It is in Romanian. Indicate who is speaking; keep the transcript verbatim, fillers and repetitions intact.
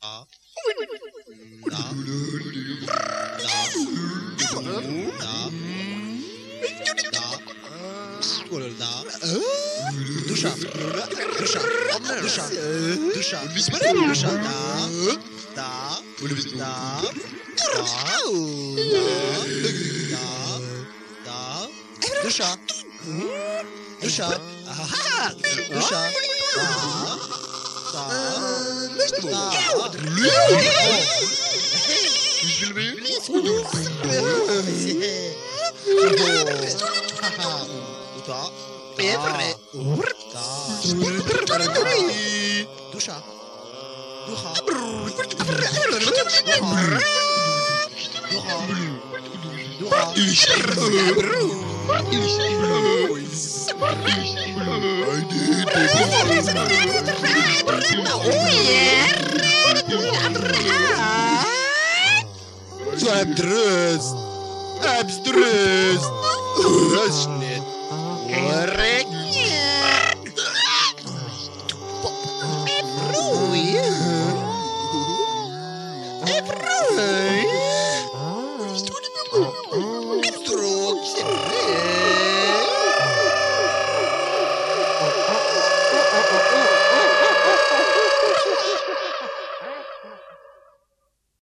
Speaker 1: Душа, душа, душа, душа, душа, да, да, да, да, душа, душа, ага, душа, да, да, душа, духа, Abstrus, abstrus, Rushnet,